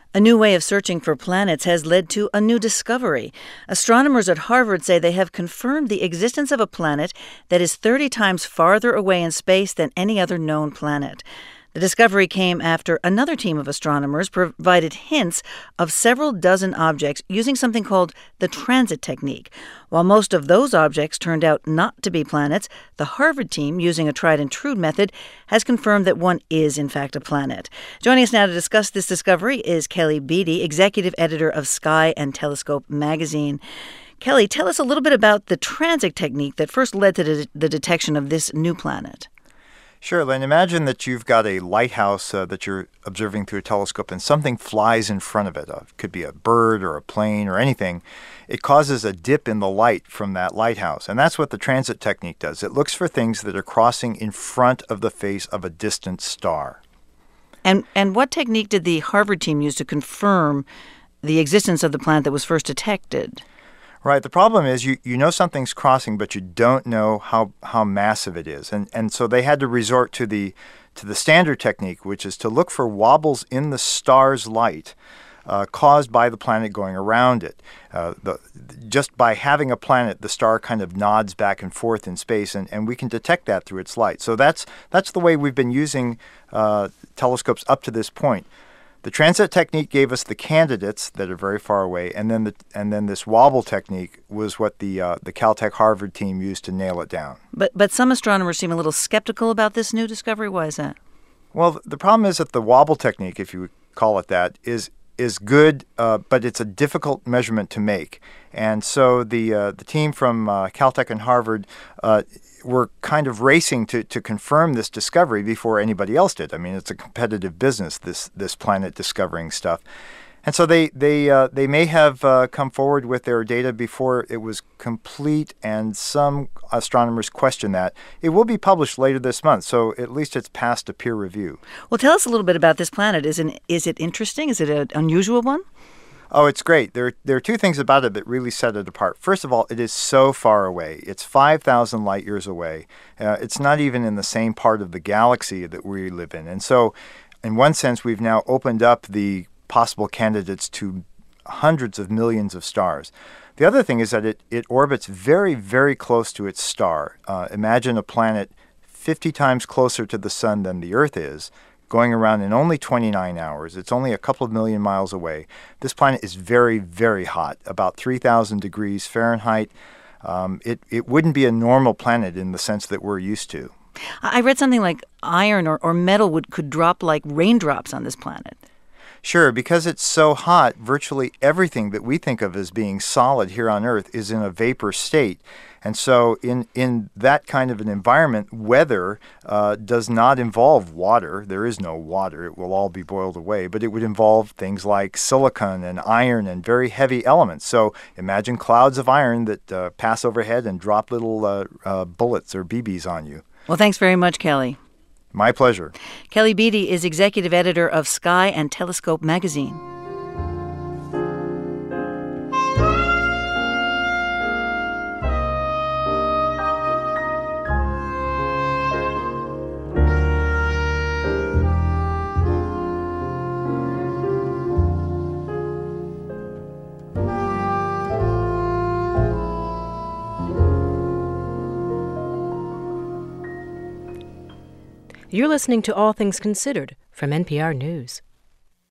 A new way of searching for planets has led to a new discovery. Astronomers at Harvard say they have confirmed the existence of a planet that is 30 times farther away in space than any other known planet. The discovery came after another team of astronomers provided hints of several dozen objects using something called the transit technique. While most of those objects turned out not to be planets, the Harvard team, using a tried-and-true method, has confirmed that one is, in fact, a planet. Joining us now to discuss this discovery is Kelly Beatty, executive editor of Sky and Telescope magazine. Kelly, tell us a little bit about the transit technique that first led to the detection of this new planet. Sure, Lynn. Imagine that you've got a lighthouse that you're observing through a telescope and something flies in front of it. It could be a bird or a plane or anything. It causes a dip in the light from that lighthouse. And that's what the transit technique does. It looks for things that are crossing in front of the face of a distant star. And what technique did the Harvard team use to confirm the existence of the planet that was first detected? Right. The problem is you know something's crossing, but you don't know how massive it is. And so they had to resort to the standard technique, which is to look for wobbles in the star's light caused by the planet going around it. Just by having a planet, the star kind of nods back and forth in space, and we can detect that through its light. So that's the way we've been using telescopes up to this point. The transit technique gave us the candidates that are very far away, and then this wobble technique was what the Caltech Harvard team used to nail it down. But some astronomers seem a little skeptical about this new discovery. Why is that? Well, the problem is that the wobble technique, if you would call it that, is good, but it's a difficult measurement to make. And so the team from Caltech and Harvard were kind of racing to confirm this discovery before anybody else did. I mean, it's a competitive business, this planet discovering stuff. And so they may have come forward with their data before it was complete, and some astronomers question that. It will be published later this month, so at least it's passed a peer review. Well, tell us a little bit about this planet. Is it interesting? Is it an unusual one? Oh, it's great. There are two things about it that really set it apart. First of all, it is so far away. It's 5,000 light years away. It's not even in the same part of the galaxy that we live in. And so, in one sense, we've now opened up the possible candidates to hundreds of millions of stars. The other thing is that it orbits very, very close to its star. Imagine a planet 50 times closer to the sun than the Earth is, going around in only 29 hours. It's only a couple of million miles away. This planet is very, very hot, about 3,000 degrees Fahrenheit. It wouldn't be a normal planet in the sense that we're used to. I read something like iron or metal could drop like raindrops on this planet. Sure, because it's so hot, virtually everything that we think of as being solid here on Earth is in a vapor state. And so in that kind of an environment, weather does not involve water. There is no water. It will all be boiled away. But it would involve things like silicon and iron and very heavy elements. So imagine clouds of iron that pass overhead and drop little bullets or BBs on you. Well, thanks very much, Kelly. My pleasure. Kelly Beatty is executive editor of Sky and Telescope magazine. You're listening to All Things Considered from NPR News.